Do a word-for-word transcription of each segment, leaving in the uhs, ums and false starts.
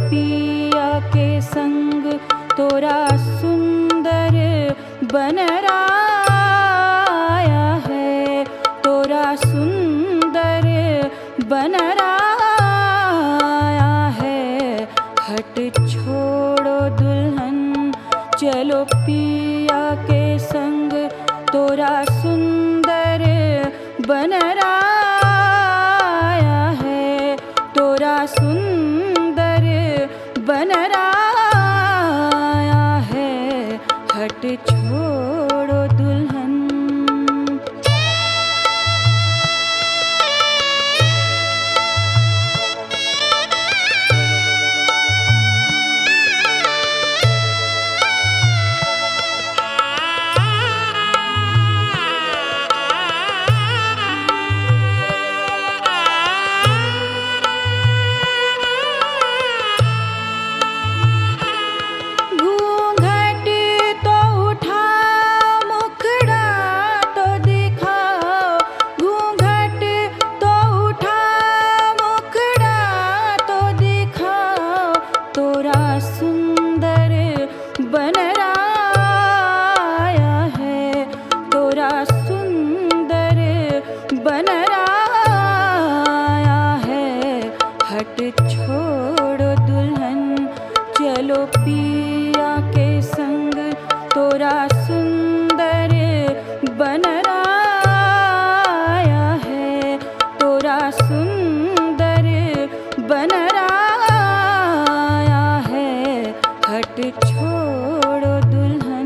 पिया के संग तोरा सुंदर बनराया है, तोरा सुंदर बनराया है। हट छोड़ो दुल्हन चलो पिया के संग तोरा सुंदर बनराया है, तोरा सुंदर बनराया है। हट छोड़ो दुल्हन। सुंदर बनराया है, तोरा सुंदर बनराया है। हट छोड़ो दुल्हन चलो पिया के संग तोरा सुंदर बनराया है, तोरा सुंदर बनराया है। हट छोड़ो दुल्हन।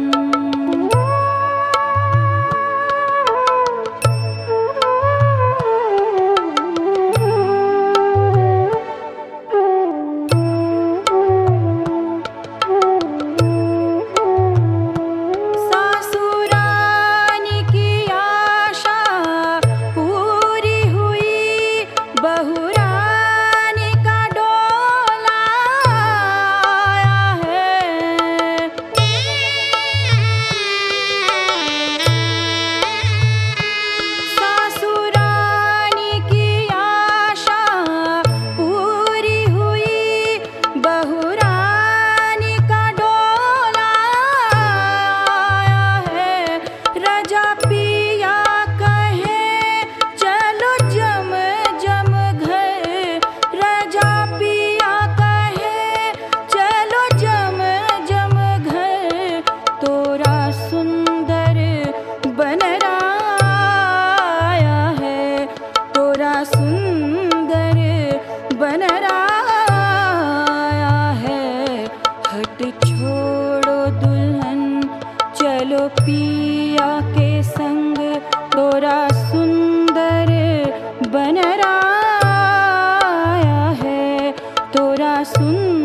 सासुरानी की आशा पूरी हुई, बहुरानी का डोला आया है। सासुरानी की आशा पूरी हुई, बहुरानी का डोला आया है। राजा पिया कहे चलो जम जम घर, राजा पिया कहे चलो जम जम घर। तोरा सुंदर बनराया है, तोरा सुंदर बनराया है। हट छोड़ो दुल्हन चलो पिया के संग तोरा सुंदर बनराया है, तोरा सुंदर